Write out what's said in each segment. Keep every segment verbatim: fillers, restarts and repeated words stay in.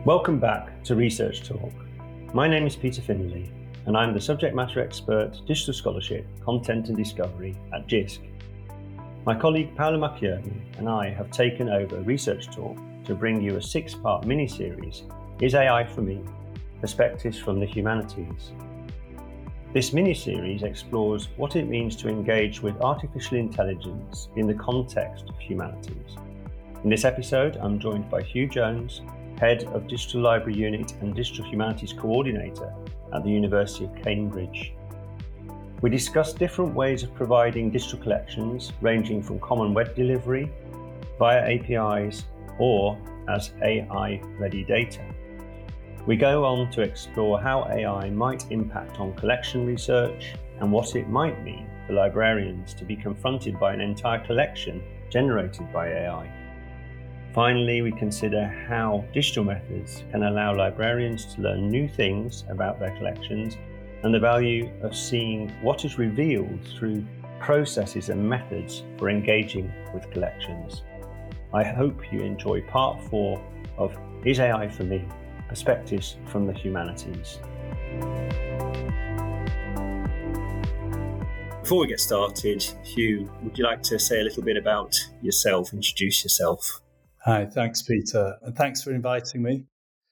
Welcome back to Research Talk. My name is Peter Finley, and I'm the Subject Matter Expert, Digital Scholarship, Content and Discovery at JISC. My colleague Paolo Macchioni and I have taken over Research Talk to bring you a six-part mini-series, Is A I for Me? Perspectives from the Humanities. This mini-series explores what it means to engage with artificial intelligence in the context of humanities. In this episode, I'm joined by Hugh Jones, Head of Digital Library Unit and Digital Humanities Coordinator at the University of Cambridge. We discuss different ways of providing digital collections, ranging from common web delivery, via A P Is, or as A I-ready data. We go on to explore how A I might impact on collection research and what it might mean for librarians to be confronted by an entire collection generated by A I. Finally, we consider how digital methods can allow librarians to learn new things about their collections and the value of seeing what is revealed through processes and methods for engaging with collections. I hope you enjoy part four of Is A I for Me? Perspectives from the Humanities. Before we get started, Hugh, would you like to say a little bit about yourself, introduce yourself? Hi, thanks, Peter, and thanks for inviting me.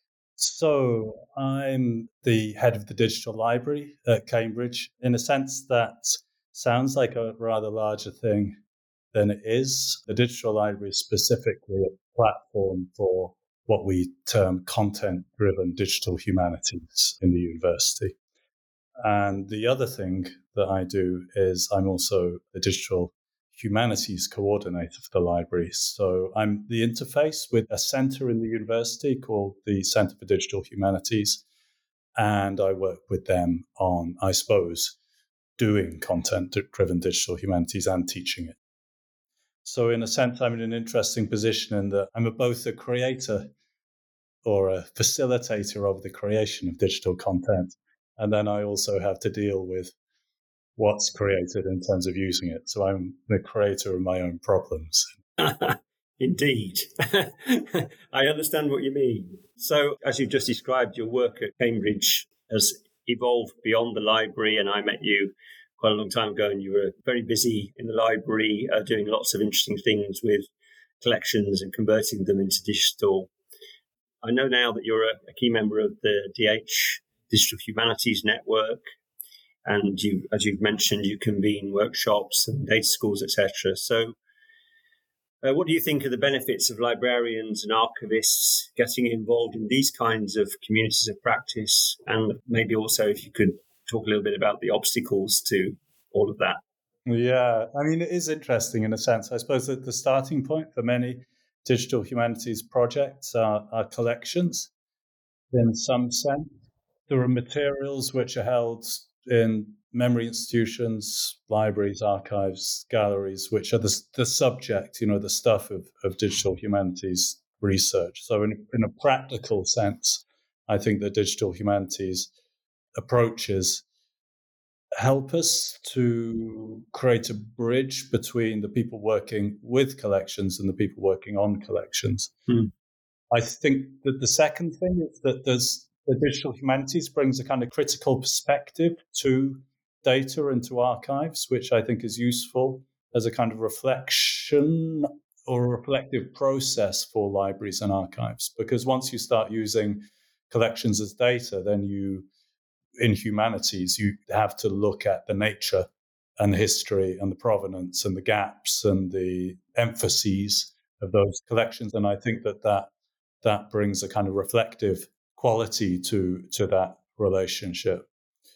So I'm the head of the Digital Library at Cambridge. In a sense, that sounds like a rather larger thing than it is. The Digital Library is specifically a platform for what we term content-driven digital humanities in the university. And the other thing that I do is I'm also a digital humanities coordinator for the library. So I'm the interface with a centre in the university called the Centre for Digital Humanities. And I work with them on, I suppose, doing content-driven digital humanities and teaching it. So in a sense, I'm in an interesting position in that I'm a, both a creator or a facilitator of the creation of digital content. And then I also have to deal with what's created in terms of using it. So I'm the creator of my own problems. Indeed. I understand what you mean. So as you've just described, your work at Cambridge has evolved beyond the library, and I met you quite a long time ago, and you were very busy in the library uh, doing lots of interesting things with collections and converting them into digital. I know now that you're a, a key member of the D H Digital Humanities Network, and you, as you've mentioned, you convene workshops and data schools, et cetera. So uh, what do you think are the benefits of librarians and archivists getting involved in these kinds of communities of practice? And maybe also if you could talk a little bit about the obstacles to all of that. Yeah, I mean, it is interesting in a sense. I suppose that the starting point for many digital humanities projects are, are collections in some sense. There are materials which are held in memory institutions, libraries, archives, galleries, which are the, the subject, you know, the stuff of, of digital humanities research. So in, in a practical sense, I think the digital humanities approaches help us to create a bridge between the people working with collections and the people working on collections. Hmm. I think that the second thing is that there's the digital humanities brings a kind of critical perspective to data and to archives, which I think is useful as a kind of reflection or a reflective process for libraries and archives. Because once you start using collections as data, then you, in humanities, you have to look at the nature and the history and the provenance and the gaps and the emphases of those collections. And I think that that, that brings a kind of reflective quality to, to that relationship.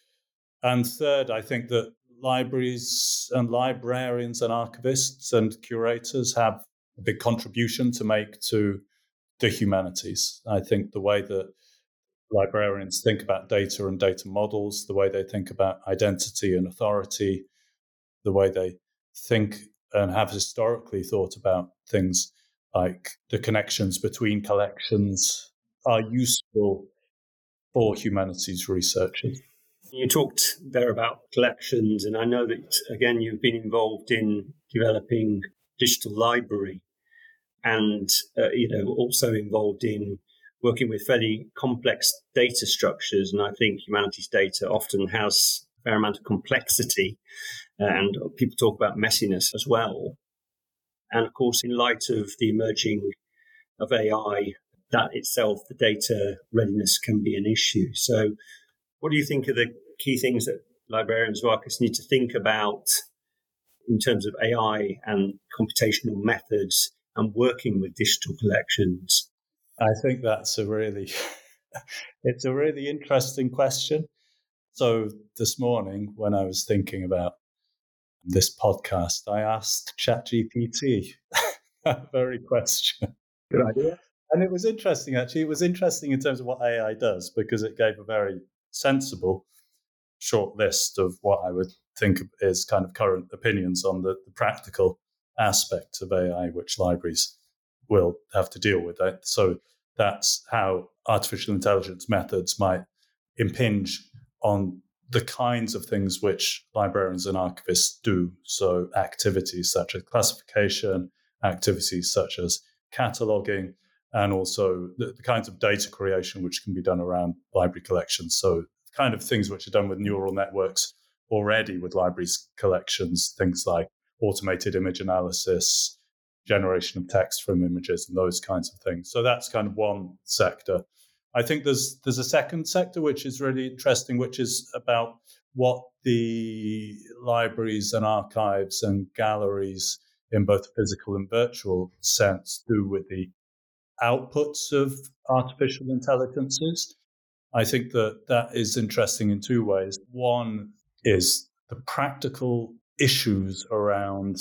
And third, I think that libraries and librarians and archivists and curators have a big contribution to make to the humanities. I think the way that librarians think about data and data models, the way they think about identity and authority, the way they think and have historically thought about things like the connections between collections are useful for humanities researchers. You talked there about collections, and I know that, again, you've been involved in developing digital library and, uh, you know, also involved in working with fairly complex data structures, and I think humanities data often has a fair amount of complexity, and people talk about messiness as well. And of course, in light of the emerging of A I, that itself, the data readiness can be an issue. So what do you think are the key things that librarians or archivists need to think about in terms of A I and computational methods and working with digital collections? I think that's a really, it's a really interesting question. So this morning, when I was thinking about this podcast, I asked ChatGPT that very question. Good idea. And it was interesting, actually. It was interesting in terms of what A I does, because it gave a very sensible short list of what I would think is kind of current opinions on the, the practical aspects of A I, which libraries will have to deal with. So that's how artificial intelligence methods might impinge on the kinds of things which librarians and archivists do. So activities such as classification, activities such as cataloging, and also the, the kinds of data creation which can be done around library collections. So kind of things which are done with neural networks already with libraries collections, things like automated image analysis, generation of text from images, and those kinds of things. So that's kind of one sector. I think there's there's a second sector which is really interesting, which is about what the libraries and archives and galleries in both physical and virtual sense do with the outputs of artificial intelligences. I think that that is interesting in two ways. One is the practical issues around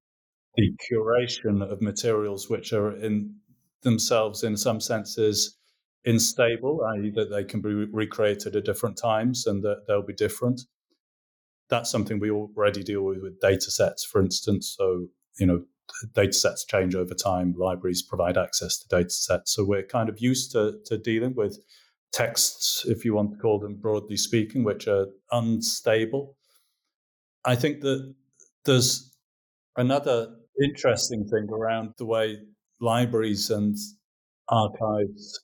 the curation of materials which are in themselves, in some senses, unstable, that is that they can be recreated at different times and that they'll be different. That's something we already deal with with data sets, for instance. So, you know, data sets change over time. Libraries provide access to data sets. So we're kind of used to, to dealing with texts, if you want to call them broadly speaking, which are unstable. I think that there's another interesting thing around the way libraries and archives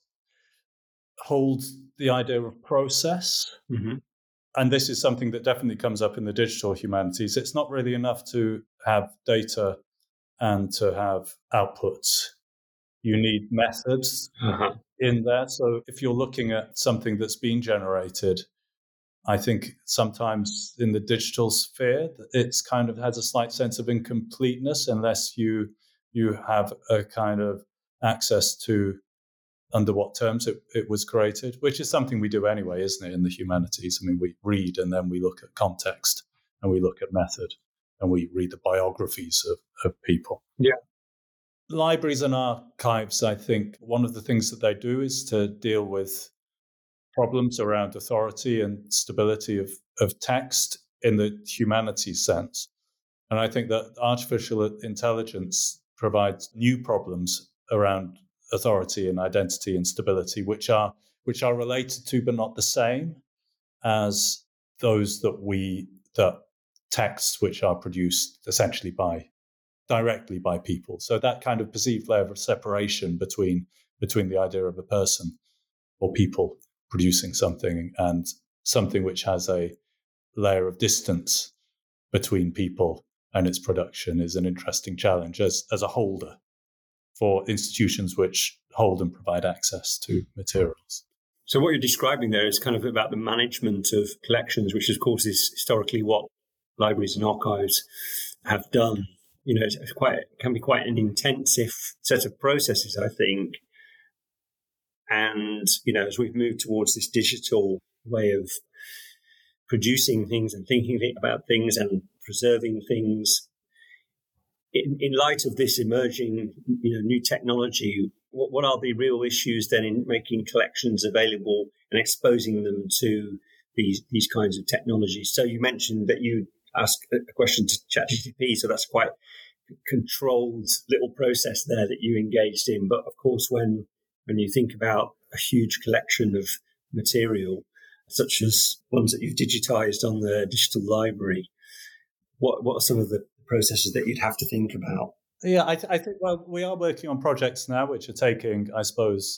hold the idea of process. Mm-hmm. And this is something that definitely comes up in the digital humanities. It's not really enough to have data and to have outputs. You need methods uh-huh. in there. So if you're looking at something that's been generated, I think sometimes in the digital sphere, it's kind of has a slight sense of incompleteness unless you you have a kind of access to under what terms it, it was created, which is something we do anyway, isn't it, in the humanities? I mean, we read and then we look at context and we look at method and we read the biographies of, of people. Yeah. Libraries and archives, I think one of the things that they do is to deal with problems around authority and stability of, of text in the humanities sense. And I think that artificial intelligence provides new problems around authority and identity and stability, which are which are related to but not the same as those that we that texts which are produced essentially by directly by people. So that kind of perceived layer of separation between between the idea of a person or people producing something and something which has a layer of distance between people and its production is an interesting challenge as as a holder for institutions which hold and provide access to materials. So what you're describing there is kind of about the management of collections, which of course is historically what libraries and archives have done. You know, it's quite it can be quite an intensive set of processes, I think. And, you know, as we've moved towards this digital way of producing things and thinking about things and preserving things, in, in light of this emerging, you know, new technology, what, what are the real issues then in making collections available and exposing them to these these kinds of technologies? So you mentioned that you asked a question to ChatGPT, so that's quite a controlled little process there that you engaged in. But of course, when when you think about a huge collection of material, such as ones that you've digitized on the digital library, what what are some of the processes that you'd have to think about? Yeah, I, th- I think, well, we are working on projects now which are taking, I suppose, the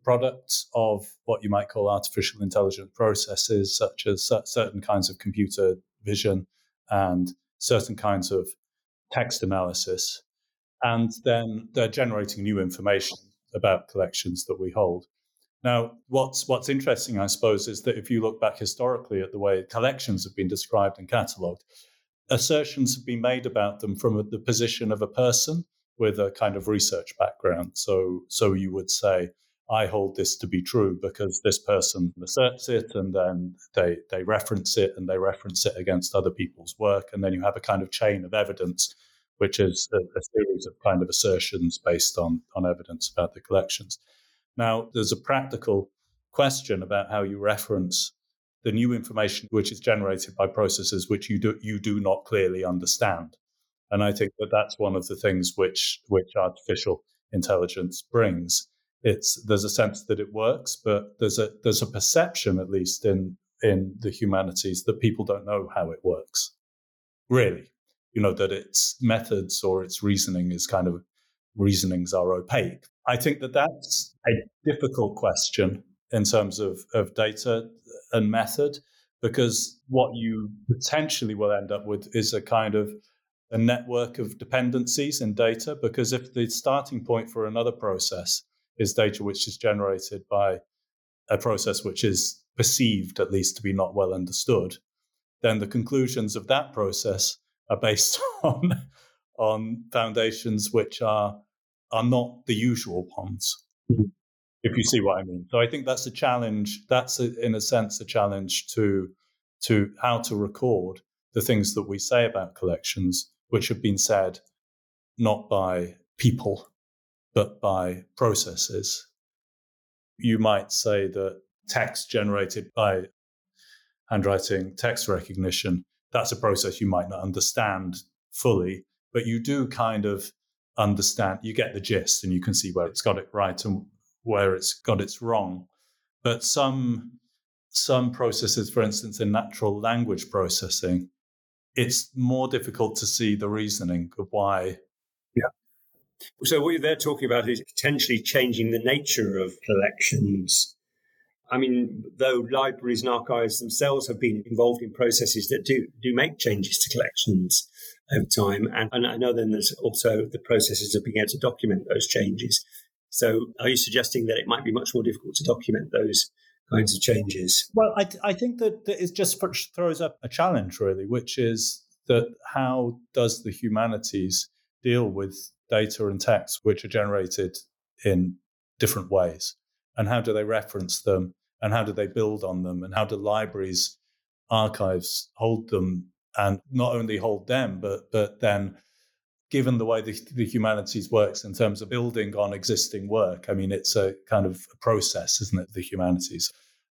products of what you might call artificial intelligence processes, such as certain kinds of computer vision and certain kinds of text analysis. And then they're generating new information about collections that we hold. Now, what's what's interesting, I suppose, is that if you look back historically at the way collections have been described and catalogued, assertions have been made about them from the position of a person with a kind of research background. So, so you would say, I hold this to be true because this person asserts it, and then they they reference it, and they reference it against other people's work, and then you have a kind of chain of evidence, which is a, a series of kind of assertions based on, on evidence about the collections. Now, there's a practical question about how you reference the new information which is generated by processes which you do you do not clearly understand. And I think that that's one of the things which which artificial intelligence brings. It's there's a sense that it works, but there's a there's a perception, at least in in the humanities, that people don't know how it works. Really, you know, that its methods or its reasoning is kind of reasonings are opaque. I think that that's a difficult question in terms of, of data and method, because what you potentially will end up with is a kind of a network of dependencies in data, because if the starting point for another process is data which is generated by a process which is perceived, at least, to be not well understood, then the conclusions of that process are based on, on foundations which are, are not the usual ones. Mm-hmm. If you see what I mean. So I think that's a challenge. That's, a, in a sense, a challenge to, to how to record the things that we say about collections, which have been said not by people, but by processes. You might say that text generated by handwriting text recognition, that's a process you might not understand fully, but you do kind of understand, you get the gist, and you can see where it's got it right and where it's got it wrong. But some some processes, for instance, in natural language processing, it's more difficult to see the reasoning of why. Yeah. So what they're talking about is potentially changing the nature of collections. I mean, though libraries and archives themselves have been involved in processes that do do make changes to collections over time. And, and I know then there's also the processes of being able to document those changes. So are you suggesting that it might be much more difficult to document those kinds of changes? Well, I, I think that, that it just throws up a challenge, really, which is that how does the humanities deal with data and text which are generated in different ways? And how do they reference them? And how do they build on them? And how do libraries, archives hold them? And not only hold them, but but then, given the way the, the humanities works in terms of building on existing work, I mean, it's a kind of a process, isn't it, the humanities,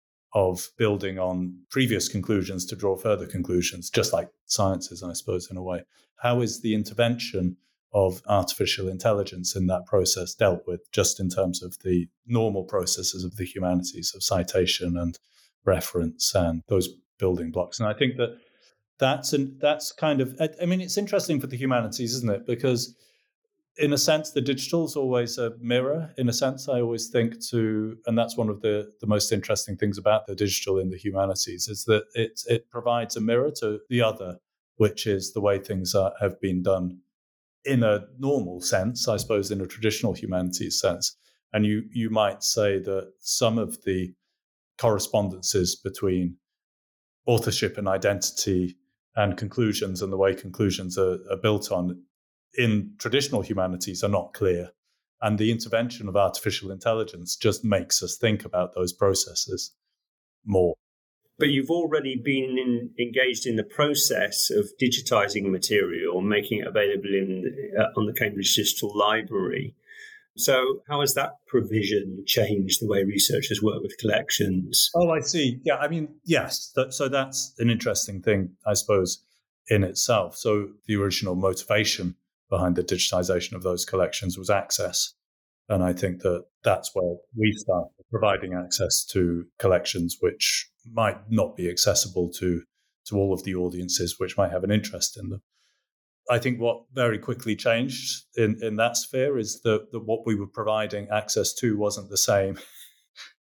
of building on previous conclusions to draw further conclusions, just like sciences, I suppose, in a way. How is the intervention of artificial intelligence in that process dealt with, just in terms of the normal processes of the humanities of citation and reference and those building blocks? And I think that that's an, that's kind of, I mean, it's interesting for the humanities, isn't it? Because in a sense, the digital is always a mirror. In a sense, I always think to, and that's one of the, the most interesting things about the digital in the humanities, is that it it provides a mirror to the other, which is the way things are, have been done in a normal sense, I suppose, in a traditional humanities sense. And you you might say that some of the correspondences between authorship and identity and conclusions and the way conclusions are, are built on in traditional humanities are not clear. And the intervention of artificial intelligence just makes us think about those processes more. But you've already been in, engaged in the process of digitizing material, making it available in uh, on the Cambridge Digital Library. So how has that provision changed the way researchers work with collections? Oh, I see. Yeah, I mean, yes. That, so that's an interesting thing, I suppose, in itself. So the original motivation behind the digitization of those collections was access. And I think that that's where we start providing access to collections which might not be accessible to, to all of the audiences which might have an interest in them. I think what very quickly changed in, in that sphere is that, that what we were providing access to wasn't the same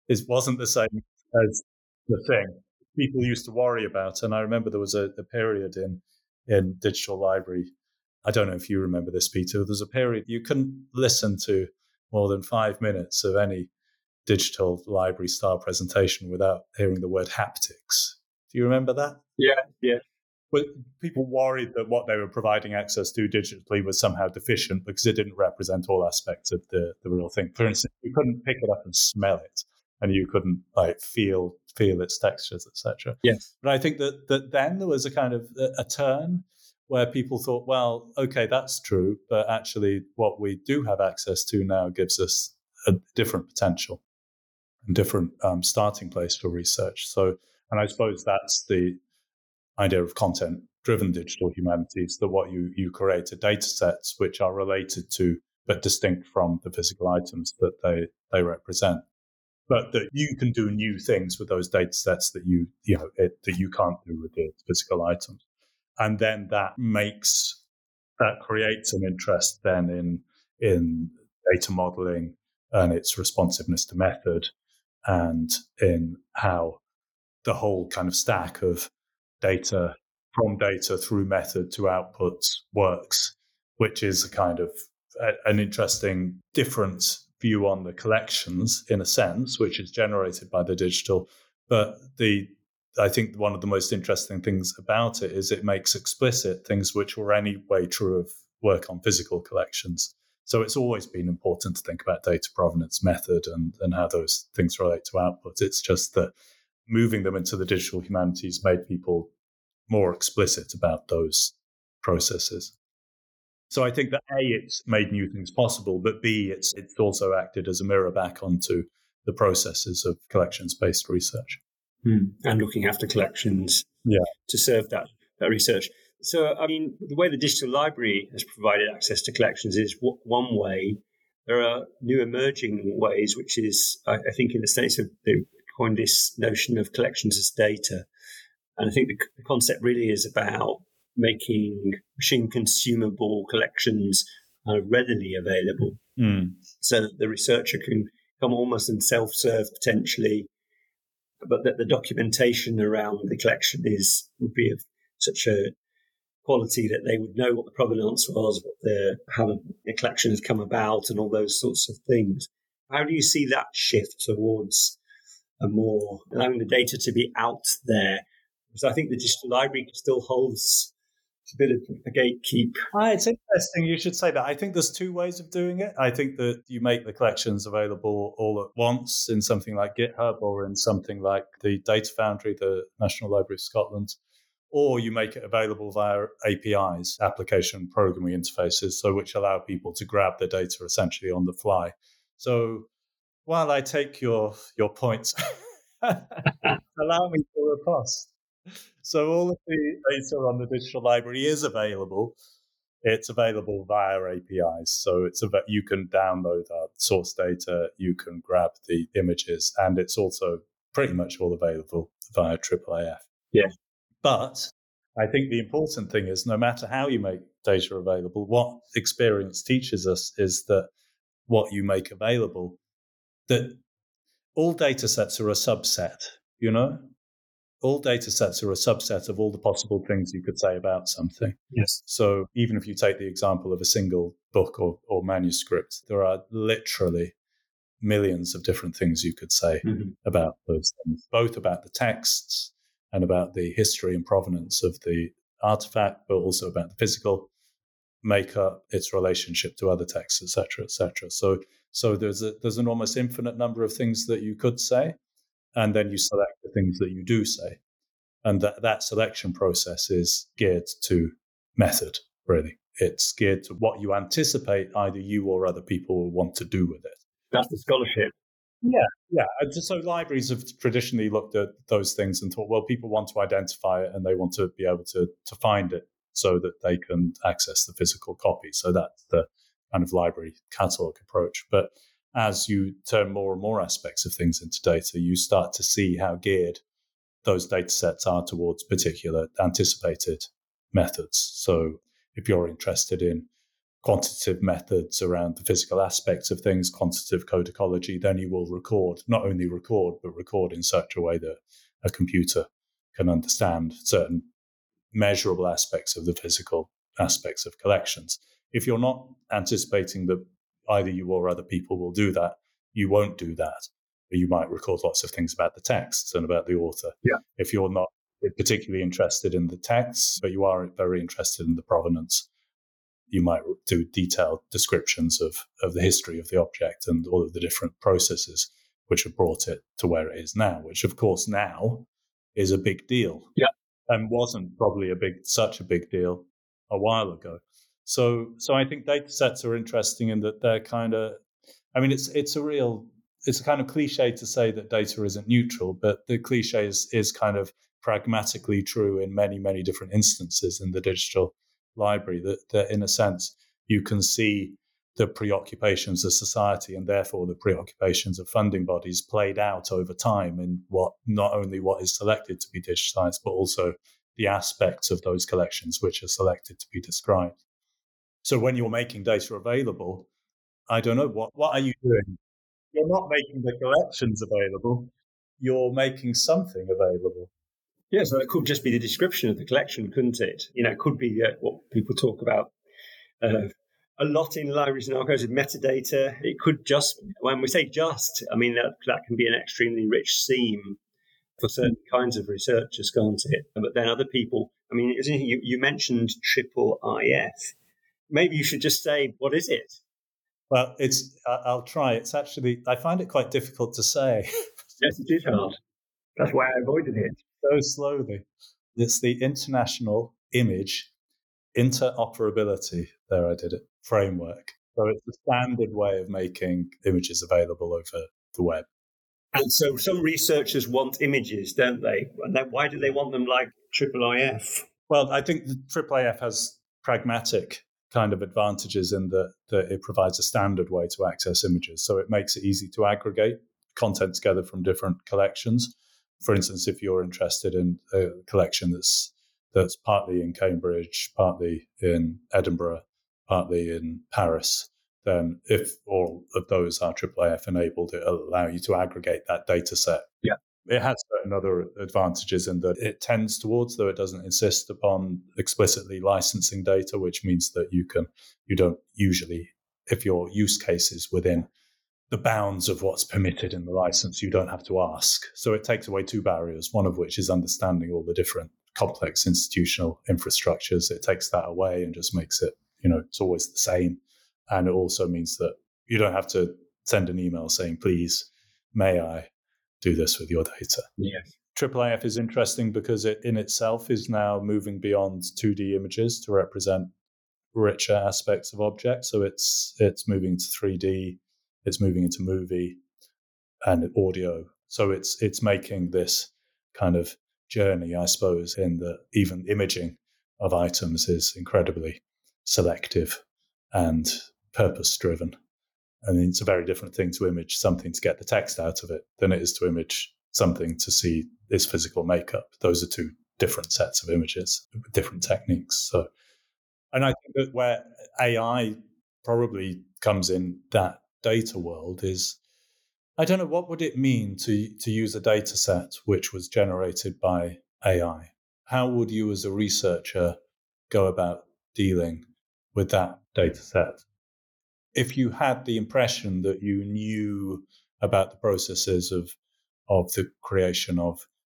it wasn't the same as the thing people used to worry about. And I remember there was a, a period in in digital library. I don't know if you remember this, Peter. There was a period you couldn't listen to more than five minutes of any digital library style presentation without hearing the word haptics. Do you remember that? Yeah, yeah. But people worried that what they were providing access to digitally was somehow deficient because it didn't represent all aspects of the, the real thing. For instance, you couldn't pick it up and smell it, and you couldn't like feel feel its textures, et cetera. Yes. But I think that that then there was a kind of a, a turn where people thought, well, okay, that's true, but actually what we do have access to now gives us a different potential and different um, starting place for research. So, and I suppose that's the idea of content-driven digital humanities, that what you, you create are data sets which are related to but distinct from the physical items that they, they represent. But that you can do new things with those data sets that you, you know, it, that you can't do with the physical items. And then that makes, that creates an interest then in, in data modeling and its responsiveness to method, and in how the whole kind of stack of data, from data through method to outputs works, which is a kind of a, an interesting different view on the collections in a sense, which is generated by the digital. But the I think one of the most interesting things about it is it makes explicit things which were anyway true of work on physical collections. So it's always been important to think about data provenance, method, and, and how those things relate to output. It's just that moving them into the digital humanities made people more explicit about those processes. So I think that A, it's made new things possible, but B, it's it's also acted as a mirror back onto the processes of collections-based research. Hmm. And looking after collections yeah. to serve that, that research. So, I mean, the way the digital library has provided access to collections is w- one way. There are new emerging ways, which is, I, I think in the States, they coined this notion of collections as data. And I think the, the concept really is about making machine consumable collections uh, readily available. Mm. So that the researcher can come almost and self-serve potentially, but that the documentation around the collection is would be of such a quality that they would know what the provenance was, what the how the collection has come about, and all those sorts of things. How do you see that shift towards a more allowing the data to be out there? Because I think the digital library still holds a bit of a gatekeep. Ah, it's interesting you should say that. I think there's two ways of doing it. I think that you make the collections available all at once in something like GitHub or in something like the Data Foundry, the National Library of Scotland, or you make it available via A P Is, application programming interfaces, so which allow people to grab the data essentially on the fly. So while I take your your points, allow me to riposte. So all of the data on the digital library is available. It's available via A P Is. So it's about, you can download our source data, you can grab the images, and it's also pretty much all available via triple A F. Yeah. But I think the important thing is no matter how you make data available, what experience teaches us is that what you make available, that all data sets are a subset, you know? All data sets are a subset of all the possible things you could say about something. Yes. So even if you take the example of a single book or, or manuscript, there are literally millions of different things you could say mm-hmm. about those things, both about the texts and about the history and provenance of the artifact, but also about the physical makeup, its relationship to other texts, et cetera, et cetera. So, so there's a, there's an almost infinite number of things that you could say, and then you select the things that you do say. And that, that selection process is geared to method, really. It's geared to what you anticipate either you or other people will want to do with it. That's the scholarship. Yeah, yeah. And so libraries have traditionally looked at those things and thought, well, people want to identify it and they want to be able to, to find it so that they can access the physical copy. So that's the kind of library catalog approach. But as you turn more and more aspects of things into data, you start to see how geared those data sets are towards particular anticipated methods. So if you're interested in quantitative methods around the physical aspects of things, quantitative code ecology, then you will record, not only record, but record in such a way that a computer can understand certain measurable aspects of the physical aspects of collections. If you're not anticipating that either you or other people will do that, you won't do that. You might record lots of things about the texts and about the author. Yeah. If you're not particularly interested in the texts, but you are very interested in the provenance, you might do detailed descriptions of, of the history of the object and all of the different processes which have brought it to where it is now, which of course now is a big deal. Yeah. And wasn't probably a big, such a big deal a while ago. So, so I think data sets are interesting in that they're kind of, I mean, it's, it's a real, it's a kind of cliche to say that data isn't neutral, but the cliche is, is kind of pragmatically true in many, many different instances in the digital library, that, that in a sense, you can see the preoccupations of society and therefore the preoccupations of funding bodies played out over time in what, not only what is selected to be digitized, but also the aspects of those collections which are selected to be described. So when you're making data available, I don't know, what, what are you doing? You're not making the collections available, you're making something available. Yeah, so it could just be the description of the collection, couldn't it? You know, it could be uh, what people talk about uh, a lot in libraries and archives with metadata. It could just, when we say just, I mean, that, that can be an extremely rich seam for certain kinds of researchers, can't it? But then other people, I mean, isn't it, you, you mentioned triple I F. Maybe you should just say, what is it? Well, it's, I'll try. It's actually, I find it quite difficult to say. Yes, it is hard. That's why I avoided it. So slowly. It's the International Image Interoperability, there I did it, framework. So it's the standard way of making images available over the web. And so some researchers want images, don't they? And then why do they want them like triple I F? Well, I think the triple I F has pragmatic kind of advantages in that, that it provides a standard way to access images. So it makes it easy to aggregate content together from different collections. For instance, if you're interested in a collection that's that's partly in Cambridge, partly in Edinburgh, partly in Paris, then if all of those are triple I F enabled, it'll allow you to aggregate that data set. Yeah. It has certain other advantages in that it tends towards, though it doesn't insist upon explicitly licensing data, which means that you can, you don't usually, if your use case is within the bounds of what's permitted in the license, you don't have to ask. So it takes away two barriers, one of which is understanding all the different complex institutional infrastructures. It takes that away and just makes it, you know, it's always the same. And it also means that you don't have to send an email saying, please, may I do this with your data? Yes. triple I F is interesting because it in itself is now moving beyond two D images to represent richer aspects of objects. So it's it's moving to three D, it's moving into movie and audio. So it's it's making this kind of journey, I suppose, in the even imaging of items is incredibly selective and purpose-driven. I mean, it's a very different thing to image something to get the text out of it than it is to image something to see its physical makeup. Those are two different sets of images, different techniques. So, and I think that where A I probably comes in that data world is, I don't know, what would it mean to to use a data set which was generated by A I? How would you as a researcher go about dealing with that data set? If you had the impression that you knew about the processes of of the creation of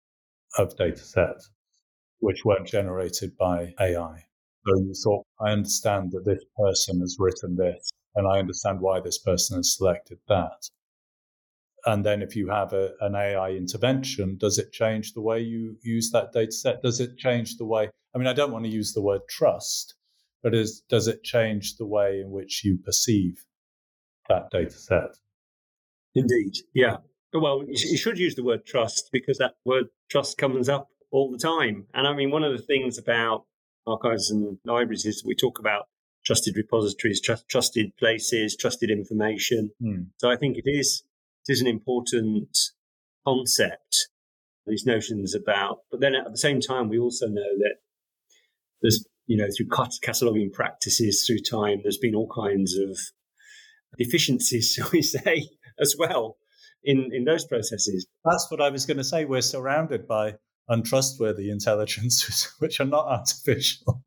of data sets which weren't generated by A I, so you thought, I understand that this person has written this, and I understand why this person has selected that. And then if you have a, an A I intervention, does it change the way you use that data set? Does it change the way, I mean, I don't want to use the word trust, but is, does it change the way in which you perceive that data set? Indeed, yeah. Well, you should use the word trust because that word trust comes up all the time. And I mean, one of the things about archives and libraries is we talk about trusted repositories, tr- trusted places, trusted information. Hmm. So I think it is it is an important concept, these notions about, but then at the same time, we also know that there's you know, through cataloguing practices through time, there's been all kinds of deficiencies, shall we say, as well in, in those processes. That's what I was going to say. We're surrounded by untrustworthy intelligences, which are not artificial.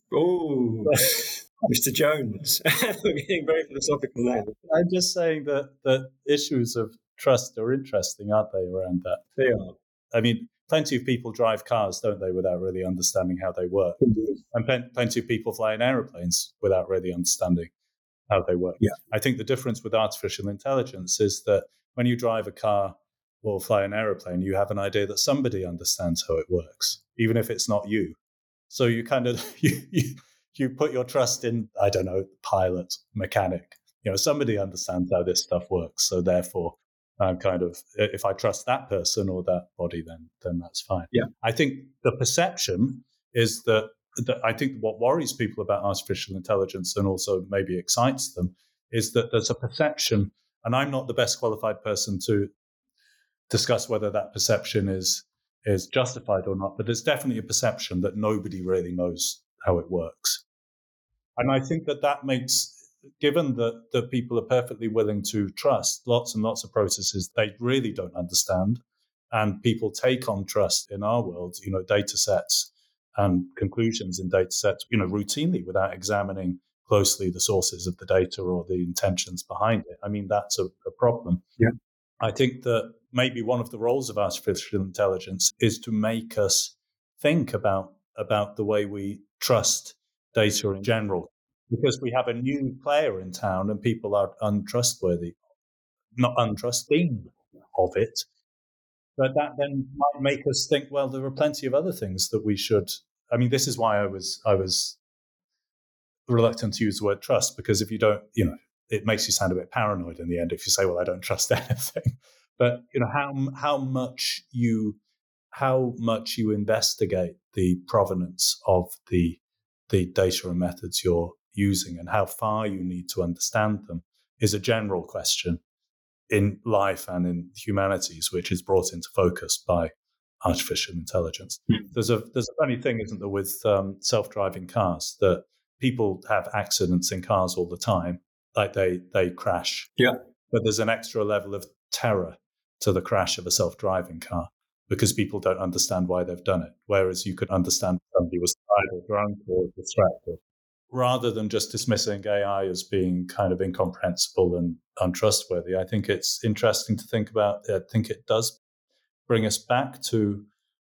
Oh, Mister Jones. We're getting very philosophical now. I'm just saying that, that issues of trust are interesting, aren't they, around that? They are. I mean, plenty of people drive cars, don't they, without really understanding how they work. Indeed. And pl- plenty of people fly in aeroplanes without really understanding how they work. Yeah. I think the difference with artificial intelligence is that when you drive a car or fly an aeroplane, you have an idea that somebody understands how it works, even if it's not you. So you kind of you, you you put your trust in, I don't know, pilot, mechanic. You know, somebody understands how this stuff works. So therefore, I'm kind of, if I trust that person or that body, then then that's fine. Yeah. I think the perception is that, that I think what worries people about artificial intelligence and also maybe excites them is that there's a perception, and I'm not the best qualified person to discuss whether that perception is is justified or not, but there's definitely a perception that nobody really knows how it works. And I think that that makes, given that, that people are perfectly willing to trust lots and lots of processes they really don't understand, and people take on trust in our world, you know, data sets and conclusions in data sets, you know, routinely without examining closely the sources of the data or the intentions behind it. I mean, that's a, a problem. Yeah. I think that maybe one of the roles of artificial intelligence is to make us think about, about the way we trust data in general, because we have a new player in town and people are untrustworthy, not untrusting of it. But that then might make us think, well, there are plenty of other things that we should. I mean, this is why I was I was reluctant to use the word trust, because if you don't, you know, it makes you sound a bit paranoid in the end if you say, well, I don't trust anything. But, you know, how how much you how much you investigate the provenance of the the data and methods you're using and how far you need to understand them is a general question in life and in humanities, which is brought into focus by artificial intelligence. Mm. There's a there's a funny thing, isn't there, with um, self-driving cars, that people have accidents in cars all the time, like they they crash. Yeah. But there's an extra level of terror to the crash of a self-driving car because people don't understand why they've done it. Whereas you could understand somebody was tired or drunk or distracted. Rather than just dismissing A I as being kind of incomprehensible and untrustworthy, I think it's interesting to think about. I think it does bring us back to,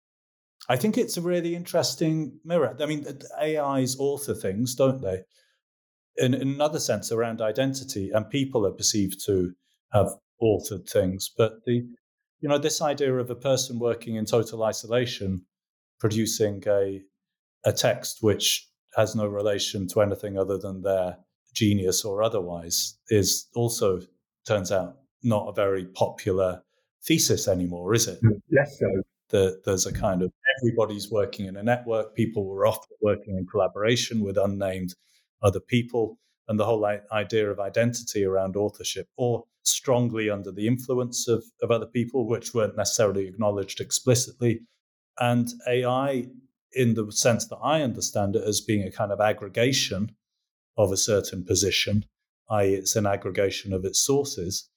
I think it's a really interesting mirror. I mean, A Is author things, don't they? In, in another sense, around identity, and people are perceived to have authored things. But the, you know, this idea of a person working in total isolation, producing a a text which has no relation to anything other than their genius or otherwise, is also, turns out, not a very popular thesis anymore, is it? Less so. The, there's a kind of, everybody's working in a network. People were often working in collaboration with unnamed other people. And the whole idea of identity around authorship, or strongly under the influence of, of other people, which weren't necessarily acknowledged explicitly. And A I, in the sense that I understand it as being a kind of aggregation of a certain position, that is it's an aggregation of its sources,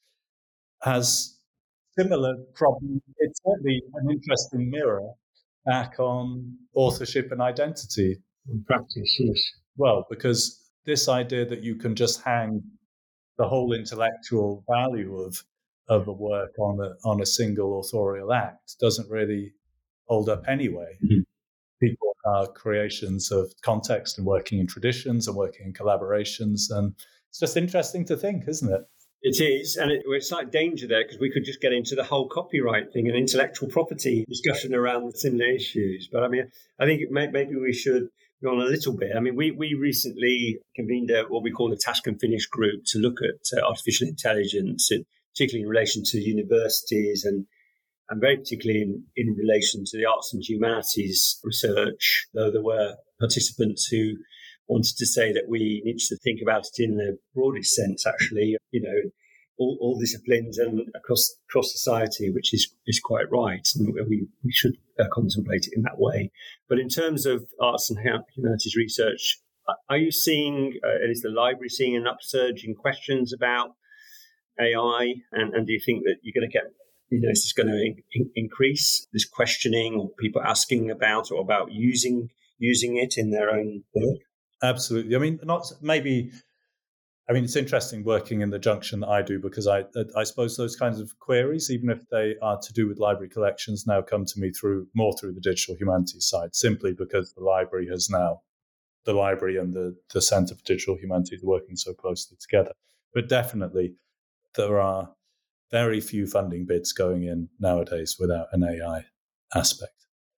has similar problems. It's certainly an interesting mirror back on authorship and identity. In practice, yes. Well, because this idea that you can just hang the whole intellectual value of of a work on a on a single authorial act doesn't really hold up anyway. Mm-hmm. People are creations of context and working in traditions and working in collaborations, and it's just interesting to think, isn't it? It is, and it, it's like danger there, because we could just get into the whole copyright thing and intellectual property discussion around similar issues. But I mean, I think it may, maybe we should go on a little bit. I mean, we, we recently convened a, what we call the Task and Finish group to look at uh, artificial intelligence, and particularly in relation to universities and and very particularly in, in relation to the arts and humanities research, though there were participants who wanted to say that we need to think about it in the broadest sense, actually. You know, all, all disciplines and across across society, which is, is quite right, and we, we should uh, contemplate it in that way. But in terms of arts and humanities research, are you seeing, uh, is the library seeing an upsurge in questions about A I? And, and do you think that you're going to get, you know, is this going to in, in, increase this questioning, or people asking about or about using using it in their own work? Absolutely. I mean, not maybe. I mean, it's interesting working in the junction that I do, because I I suppose those kinds of queries, even if they are to do with library collections, now come to me through more through the digital humanities side, simply because the library has now, the library and the, the Centre for Digital Humanities are working so closely together. But definitely, there are very few funding bids going in nowadays without an A I aspect.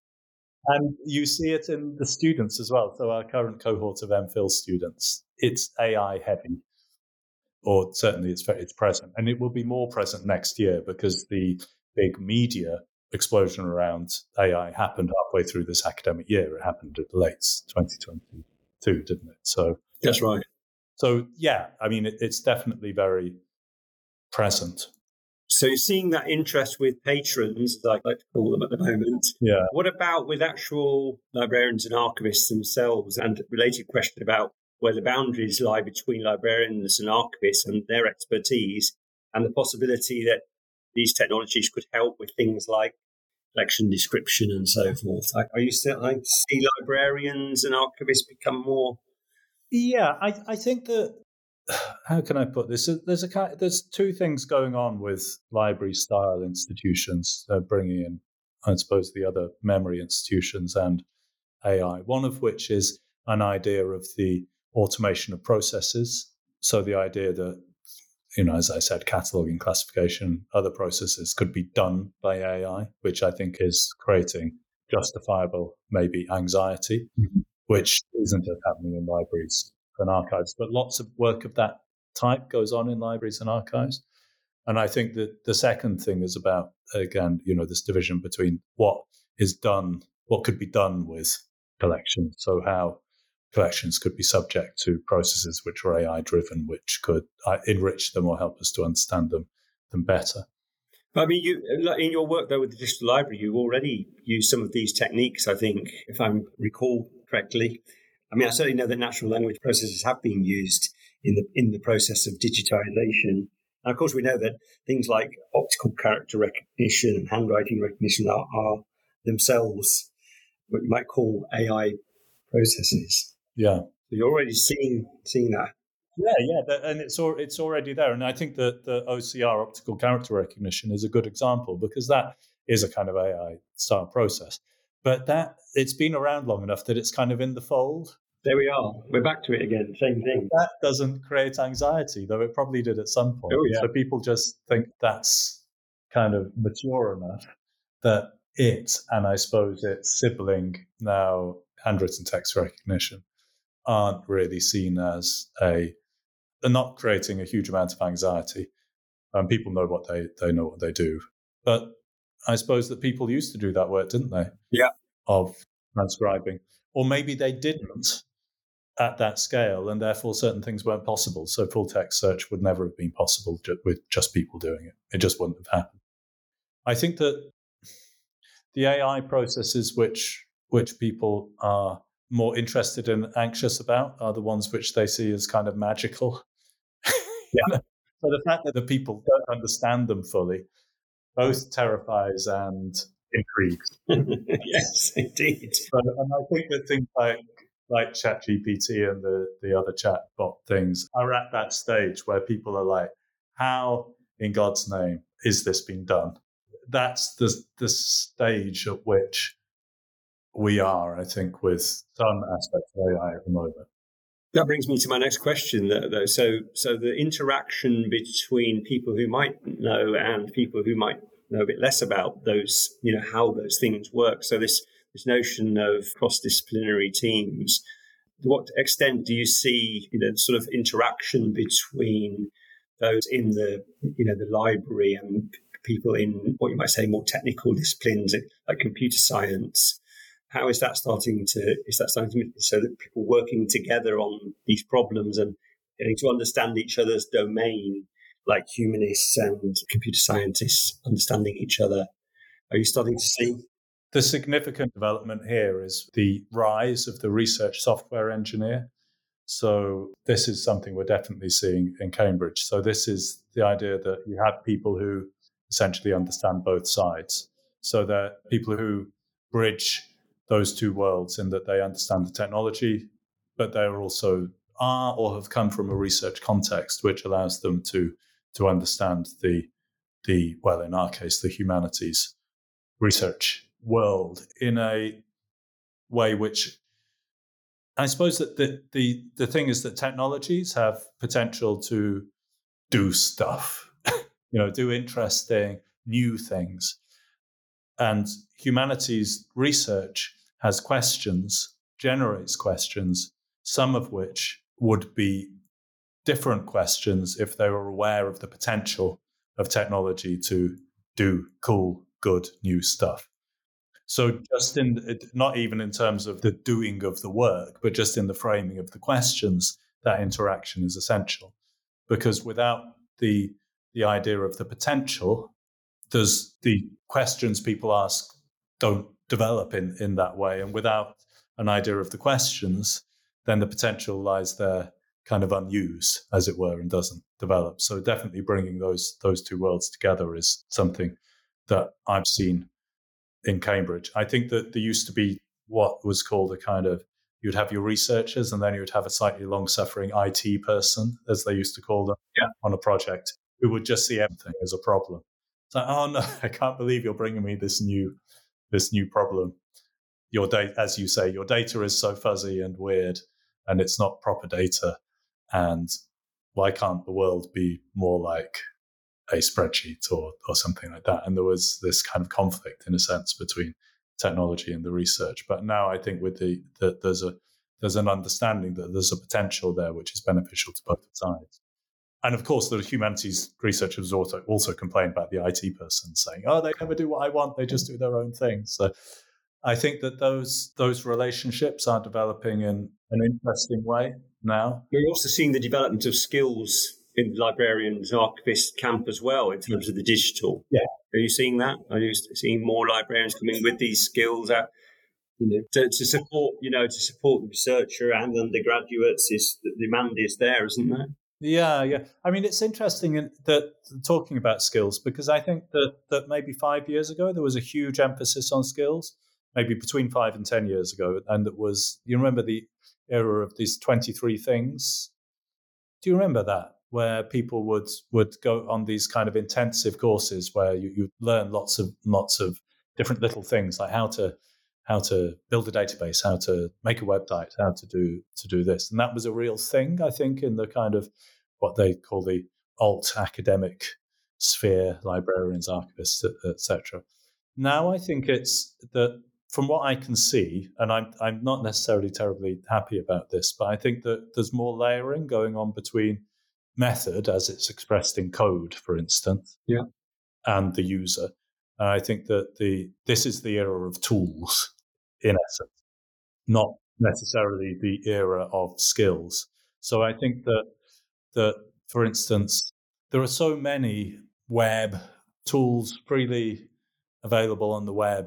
And you see it in the students as well. So our current cohort of MPhil students, it's A I heavy, or certainly it's it's present. And it will be more present next year, because the big media explosion around A I happened halfway through this academic year. It happened at the late twenty twenty-two, didn't it? So that's right. So, yeah, I mean, it, it's definitely very present. So you're seeing that interest with patrons, as I like to call them at the moment. Yeah. What about with actual librarians and archivists themselves? And a related question about where the boundaries lie between librarians and archivists and their expertise, and the possibility that these technologies could help with things like collection description and so forth. Are you still like to see librarians and archivists become more? Yeah, I, I think that, how can I put this? There's a there's two things going on with library style institutions, uh, bringing in, I suppose, the other memory institutions and A I. One of which is an idea of the automation of processes. So the idea that, you know, as I said, cataloging, classification, other processes could be done by A I, which I think is creating justifiable, maybe, anxiety, mm-hmm. which isn't happening in libraries and archives. But lots of work of that type goes on in libraries and archives. And I think that the second thing is about, again, you know, this division between what is done, what could be done with collections. So how collections could be subject to processes which are A I driven, which could uh, enrich them or help us to understand them, them better. I mean, you in your work, though, with the digital library, you already use some of these techniques, I think, if I recall correctly. I mean, I certainly know that natural language processes have been used in the in the process of digitization. And of course, we know that things like optical character recognition and handwriting recognition are, are themselves what you might call A I processes. Yeah. So you're already seeing seeing that. Yeah, yeah, and it's it's already there. And I think that the O C R, optical character recognition, is a good example, because that is a kind of A I style process. But that it's been around long enough that it's kind of in the fold. There we are. We're back to it again. Same thing. That doesn't create anxiety, though it probably did at some point. Oh, yeah. So people just think that's kind of mature enough that it, and I suppose its sibling now, handwritten text recognition, aren't really seen as a, they're not creating a huge amount of anxiety. Um, people know what they, they know what they do. But I suppose that people used to do that work, didn't they? Yeah. Of transcribing. Or maybe they didn't at that scale, and therefore certain things weren't possible. So full text search would never have been possible with just people doing it. It just wouldn't have happened. I think that the A I processes which which people are more interested and anxious about are the ones which they see as kind of magical. Yeah. So the fact that the people don't understand them fully both terrifies and intrigues. Yes, indeed. But, and I think that things like like ChatGPT and the, the other chatbot things are at that stage where people are like, how in God's name is this being done? That's the the stage at which we are, I think, with some aspects of A I at the moment. That brings me to my next question, though. So, so the interaction between people who might know and people who might know a bit less about those, you know, how those things work. So this this notion of cross-disciplinary teams, to what extent do you see, you know, sort of interaction between those in the, you know, the library and people in what you might say more technical disciplines like computer science? How is that starting to, is that starting to, so that people working together on these problems and getting to understand each other's domain like humanists and computer scientists understanding each other? Are you starting to see? The significant development here is the rise of the research software engineer. So this is something we're definitely seeing in Cambridge. So this is the idea that you have people who essentially understand both sides. So they're people who bridge those two worlds in that they understand the technology, but they're also are or have come from a research context, which allows them to to understand the the well, in our case, the humanities research world in a way which I suppose that the, the the thing is that technologies have potential to do stuff, you know, do interesting new things. And humanities research has questions, generates questions, some of which would be different questions if they were aware of the potential of technology to do cool, good, new stuff. So just in, not even in terms of the doing of the work, but just in the framing of the questions, that interaction is essential. Because without the the idea of the potential, there's the questions people ask don't develop in, in that way. And without an idea of the questions, then the potential lies there kind of unused, as it were, and doesn't develop. So definitely bringing those those two worlds together is something that I've seen in Cambridge. I think that there used to be what was called a kind of, you'd have your researchers and then you'd have a slightly long-suffering I T person, as they used to call them, yeah. on a project, who would just see everything as a problem. It's like, oh no, I can't believe you're bringing me this new, this new problem. Your data, as you say, your data is so fuzzy and weird, and it's not proper data. And why can't the world be more like a spreadsheet or or something like that? And there was this kind of conflict, in a sense, between technology and the research. But now I think with the, the there's a there's an understanding that there's a potential there which is beneficial to both sides. And of course, the humanities researchers also also complain about the I T person saying, "Oh, they never do what I want; they just do their own thing." So I think that those those relationships are developing in an interesting way now. We're also seeing the development of skills in librarians, archivist camp as well, in terms of the digital. Yeah. Are you seeing that? Are you seeing more librarians coming with these skills out, you know, to, to support, you know, to support the researcher and undergraduates? Is the demand is there, isn't there? Yeah, yeah. I mean, it's interesting in, that talking about skills, because I think that that maybe five years ago there was a huge emphasis on skills, maybe between five and ten years ago, and it was, you remember the era of these twenty-three things? Do you remember that? Where people would would go on these kind of intensive courses where you, you learn lots of lots of different little things, like how to how to build a database, how to make a website, how to do to do this. And that was a real thing, I think, in the kind of what they call the alt academic sphere, librarians, archivists, et cetera. Now I think it's that, from what I can see, and I'm I'm not necessarily terribly happy about this, but I think that there's more layering going on between method, as it's expressed in code, for instance, yeah, and the user. And I think that the this is the era of tools, in essence, not necessarily the era of skills. So I think that that, for instance, there are so many web tools freely available on the web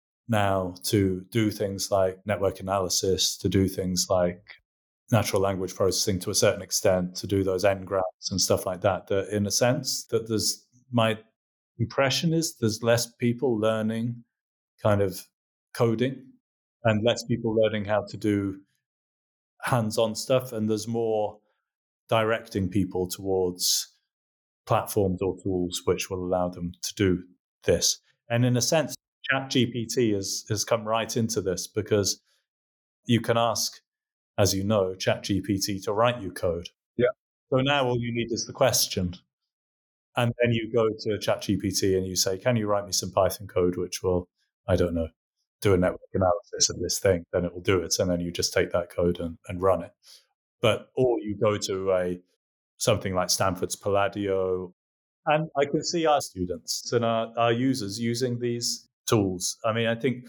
now to do things like network analysis, to do things like natural language processing to a certain extent, to do those n-grams and stuff like that, that in a sense that there's, my impression is there's less people learning kind of coding and less people learning how to do hands-on stuff, and there's more directing people towards platforms or tools which will allow them to do this. And in a sense, ChatGPT has, has come right into this, because you can ask, as you know, ChatGPT to write you code. Yeah. So now all you need is the question. And then you go to ChatGPT and you say, can you write me some Python code which will, I don't know, do a network analysis of this thing? Then it will do it. And then you just take that code and, and run it. But, or you go to a something like Stanford's Palladio, and I can see our students and our, our users using these tools. I mean, I think,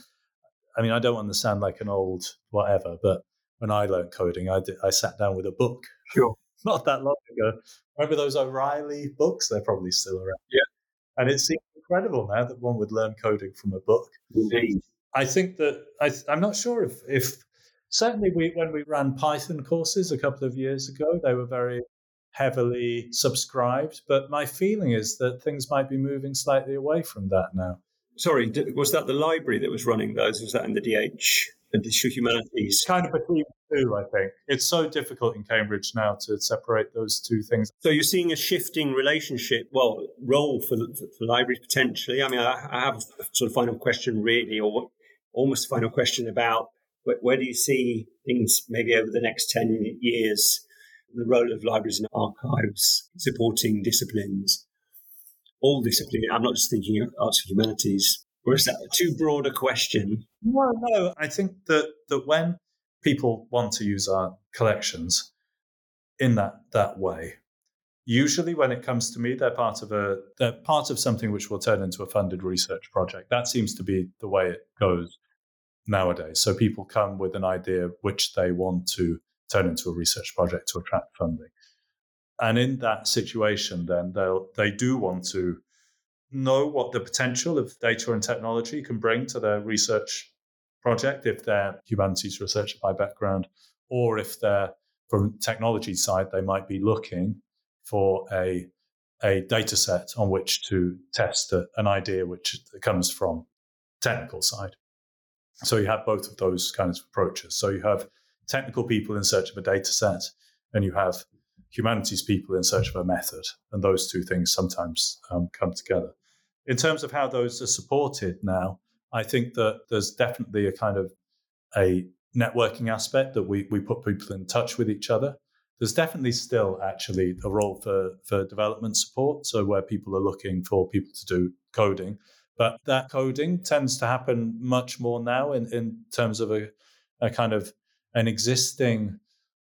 I mean, I don't understand like an old whatever, but when I learned coding, I did, I sat down with a book. Sure. not that long ago. Remember those O'Reilly books? They're probably still around. Yeah. And it seems incredible now that one would learn coding from a book. Indeed. I think that I, I'm not sure if, if certainly we when we ran Python courses a couple of years ago, they were very heavily subscribed. But my feeling is that things might be moving slightly away from that now. Sorry, was that the library that was running those? Was that in the D H, the Digital Humanities? Kind of between the two, I think. It's so difficult in Cambridge now to separate those two things. So you're seeing a shifting relationship, well, role for, for libraries potentially. I mean, I, I have a sort of final question really, or what, almost a final question about where, where do you see things maybe over the next ten years, the role of libraries and archives supporting disciplines? All disciplines. I'm not just thinking of arts and humanities. Or is that a too broad a question? No, no. I think that, that when people want to use our collections in that that way, usually when it comes to me, they're part of a they're part of something which will turn into a funded research project. That seems to be the way it goes nowadays. So people come with an idea which they want to turn into a research project to attract funding. And in that situation, then they'll they do want to know what the potential of data and technology can bring to their research project if they're humanities researcher by background, or if they're from technology side, they might be looking for a a data set on which to test a, an idea which comes from technical side. So you have both of those kinds of approaches. So you have technical people in search of a data set, and you have humanities people in search of a method, and those two things sometimes um, come together. In terms of how those are supported now, I think that there's definitely a kind of a networking aspect that we we put people in touch with each other. There's definitely still actually a role for, for development support, so where people are looking for people to do coding. But that coding tends to happen much more now in, in terms of a, a kind of an existing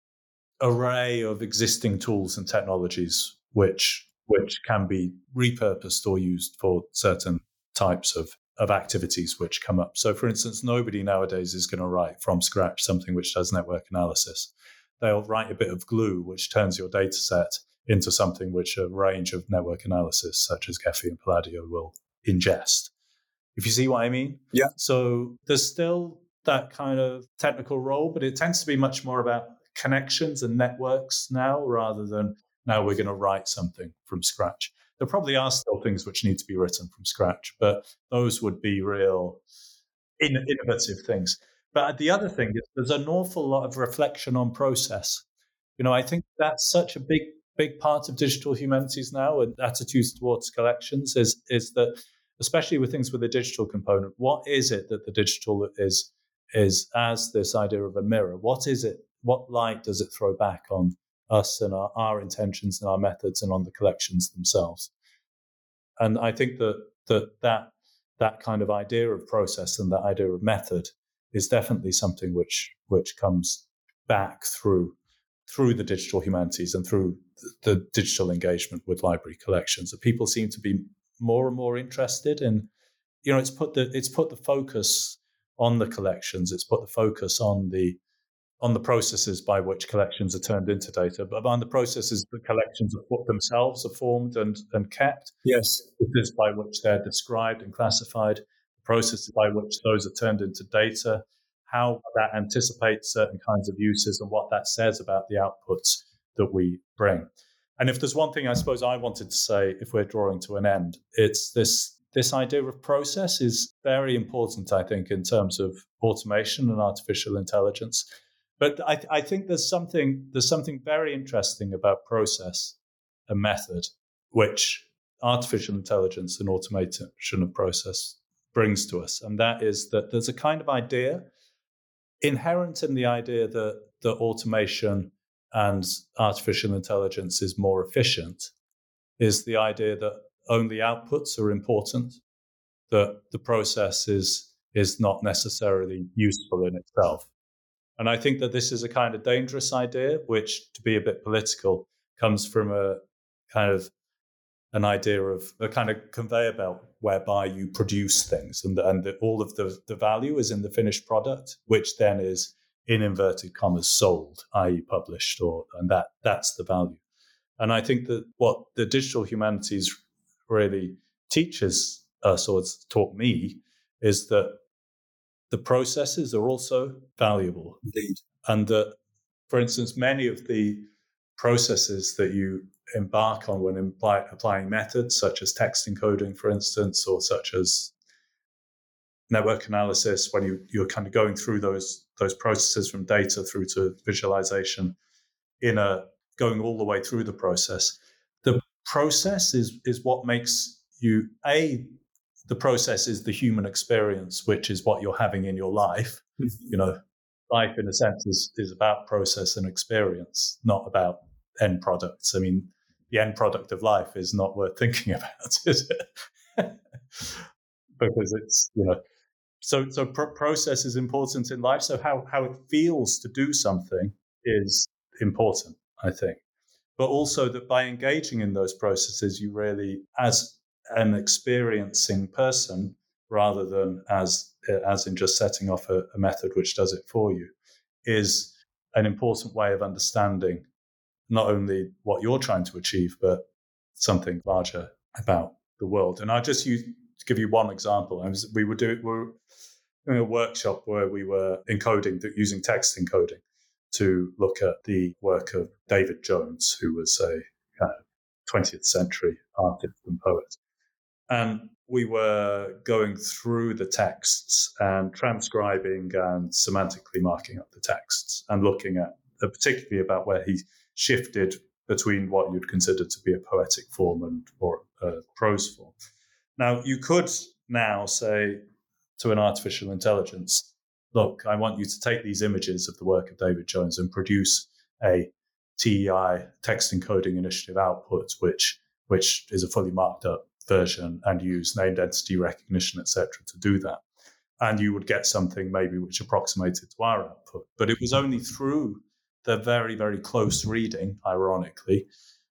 array of existing tools and technologies which which can be repurposed or used for certain types of, of activities which come up. So, for instance, nobody nowadays is going to write from scratch something which does network analysis. They'll write a bit of glue which turns your data set into something which a range of network analysis, such as Gephi and Palladio, will ingest. If you see what I mean? Yeah. So there's still that kind of technical role, but it tends to be much more about connections and networks now, rather than now we're going to write something from scratch. There probably are still things which need to be written from scratch, but those would be real in- innovative things. But the other thing is there's an awful lot of reflection on process. You know, I think that's such a big, big part of digital humanities now, and attitudes towards collections is, is that, especially with things with a digital component, what is it that the digital is, is as this idea of a mirror? What is it? What light does it throw back on us and our, our intentions and our methods and on the collections themselves? And I think that that that that kind of idea of process and that idea of method is definitely something which which comes back through through the digital humanities and through the digital engagement with library collections. That people seem to be more and more interested in. You know, it's put the it's put the focus on the collections. It's put the focus on the on the processes by which collections are turned into data, but on the processes that collections are, themselves are formed and, and kept. Yes. This by which they're described and classified, the processes by which those are turned into data, how that anticipates certain kinds of uses and what that says about the outputs that we bring. And if there's one thing I suppose I wanted to say, if we're drawing to an end, it's this this idea of process is very important, I think, in terms of automation and artificial intelligence. But I, I think there's something there's something very interesting about process and method, which artificial intelligence and automation of process brings to us. And that is that there's a kind of idea inherent in the idea that, that automation and artificial intelligence is more efficient, is the idea that only outputs are important, that the process is, is not necessarily useful in itself. And I think that this is a kind of dangerous idea, which, to be a bit political, comes from a kind of an idea of a kind of conveyor belt whereby you produce things and, and the, all of the, the value is in the finished product, which then is in inverted commas, sold, that is published, or and that that's the value. And I think that what the digital humanities really teaches us, or it's taught me, is that the processes are also valuable. Indeed. And that, for instance, many of the processes that you embark on when imply, applying methods, such as text encoding, for instance, or such as network analysis, when you, you're kind of going through those those processes from data through to visualization, in a going all the way through the process. The process is is what makes you, A, the process is the human experience, which is what you're having in your life. Mm-hmm. You know, life in a sense is, is about process and experience, not about end products. I mean, the end product of life is not worth thinking about, is it? Because it's, you know, so so pr- process is important in life. So how how it feels to do something is important, I think. But also that by engaging in those processes, you really, as an experiencing person, rather than as as in just setting off a, a method which does it for you, is an important way of understanding not only what you're trying to achieve, but something larger about the world. And I'll just use, to give you one example. I was, we were doing we were doing a workshop where we were encoding, using text encoding, to look at the work of David Jones, who was a kind of twentieth century artist and poet. And we were going through the texts and transcribing and semantically marking up the texts and looking at, uh, particularly about where he shifted between what you'd consider to be a poetic form and or a prose form. Now, you could now say to an artificial intelligence, look, I want you to take these images of the work of David Jones and produce a T E I, text encoding initiative output, which which is a fully marked up version, and use named entity recognition, et cetera, to do that. And you would get something maybe which approximated to our output. But it was only through the very, very close reading, ironically,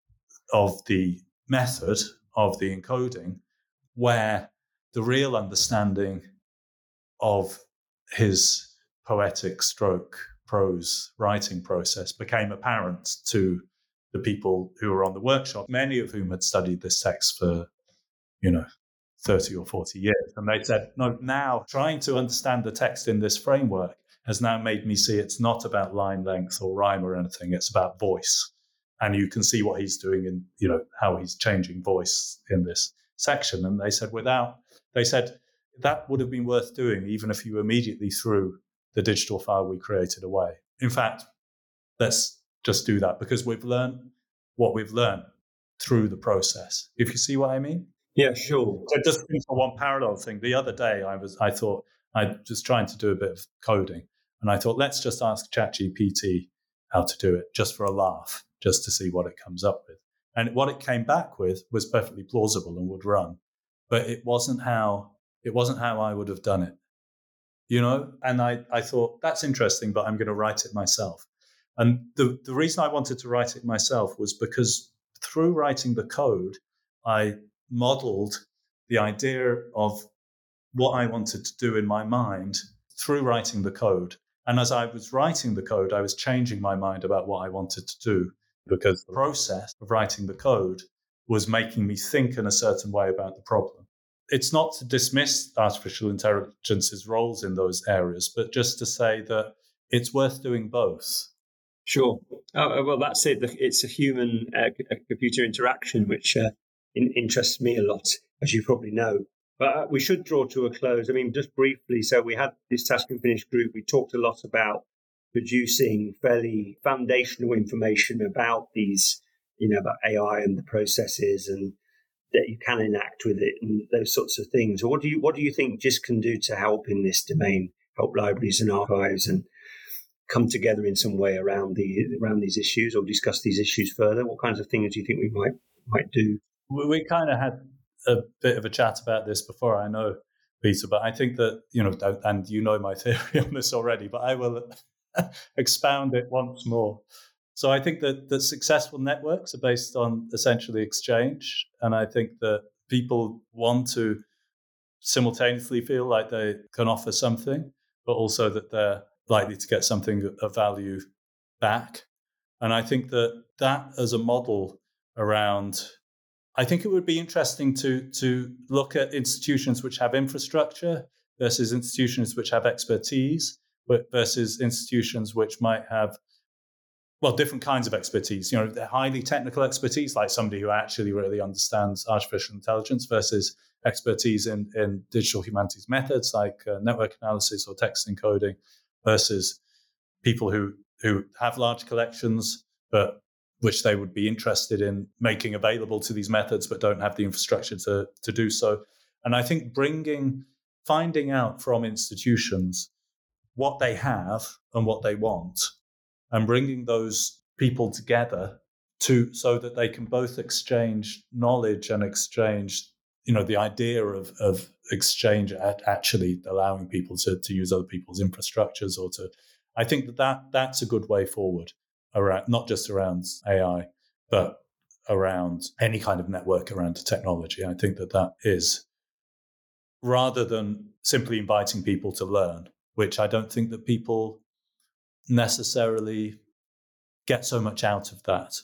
of the method of the encoding where the real understanding of his poetic stroke prose writing process became apparent to the people who were on the workshop, many of whom had studied this text for, you know, thirty or forty years. And they said, no, now trying to understand the text in this framework has now made me see it's not about line length or rhyme or anything, it's about voice. And you can see what he's doing in, you know, how he's changing voice in this section. And they said, without, they said, that would have been worth doing even if you immediately threw the digital file we created away. In fact, let's just do that because we've learned what we've learned through the process. If you see what I mean? Yeah, sure. So just for one parallel thing, the other day I was, I thought I was trying to do a bit of coding, and I thought let's just ask ChatGPT how to do it just for a laugh, just to see what it comes up with. And what it came back with was perfectly plausible and would run, but it wasn't how it wasn't how I would have done it, you know. And I, I thought that's interesting, but I'm going to write it myself. And the the reason I wanted to write it myself was because through writing the code, I modeled the idea of what I wanted to do in my mind through writing the code. And as I was writing the code, I was changing my mind about what I wanted to do because the process of writing the code was making me think in a certain way about the problem. It's not to dismiss artificial intelligence's roles in those areas, but just to say that it's worth doing both. Sure. Oh, well, that's it. It's a human uh, computer interaction, which uh, in- interests me a lot, as you probably know. But uh, we should draw to a close. I mean, just briefly. So we had this Task and Finish group. We talked a lot about producing fairly foundational information about these, you know, about A I and the processes and that you can enact with it and those sorts of things. What do you what do you think JISC can do to help in this domain, help libraries and archives and come together in some way around the around these issues or discuss these issues further? What kinds of things do you think we might might do? We, we kind of had a bit of a chat about this before, I know, Peter, but I think that, you know, and you know my theory on this already, but I will expound it once more. So I think that, that successful networks are based on essentially exchange. And I think that people want to simultaneously feel like they can offer something, but also that they're likely to get something of value back. And I think that that as a model around, I think it would be interesting to to look at institutions which have infrastructure versus institutions which have expertise versus institutions which might have, well, different kinds of expertise. You know, the highly technical expertise, like somebody who actually really understands artificial intelligence, versus expertise in, in digital humanities methods like uh, network analysis or text encoding, versus people who who have large collections, but which they would be interested in making available to these methods, but don't have the infrastructure to, to do so. And I think bringing, finding out from institutions what they have and what they want, and bringing those people together to so that they can both exchange knowledge and exchange, you know, the idea of, of exchange at actually allowing people to, to use other people's infrastructures or to, I think that, that that's a good way forward around, not just around A I, but around any kind of network around technology. I think that that is, rather than simply inviting people to learn, which I don't think that people necessarily get so much out of that.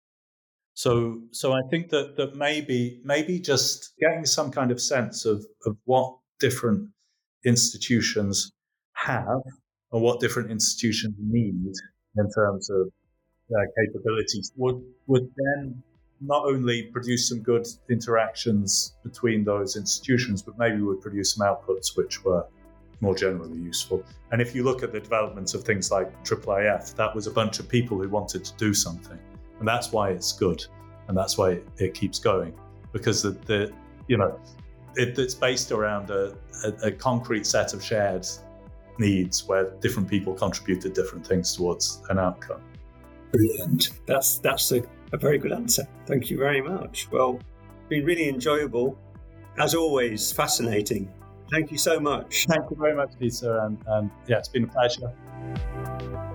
So, so I think that that maybe maybe just getting some kind of sense of, of what different institutions have and what different institutions need in terms of their capabilities would would then not only produce some good interactions between those institutions, but maybe would produce some outputs which were more generally useful. And if you look at the development of things like I A A F, that was a bunch of people who wanted to do something. And that's why it's good. And that's why it, it keeps going. Because the, the you know, it, it's based around a, a, a concrete set of shared needs where different people contributed different things towards an outcome. Brilliant. That's that's a, a very good answer. Thank you very much. Well, it's been really enjoyable. As always, fascinating. Thank you so much. Thank you very much, Peter. And, and yeah, it's been a pleasure.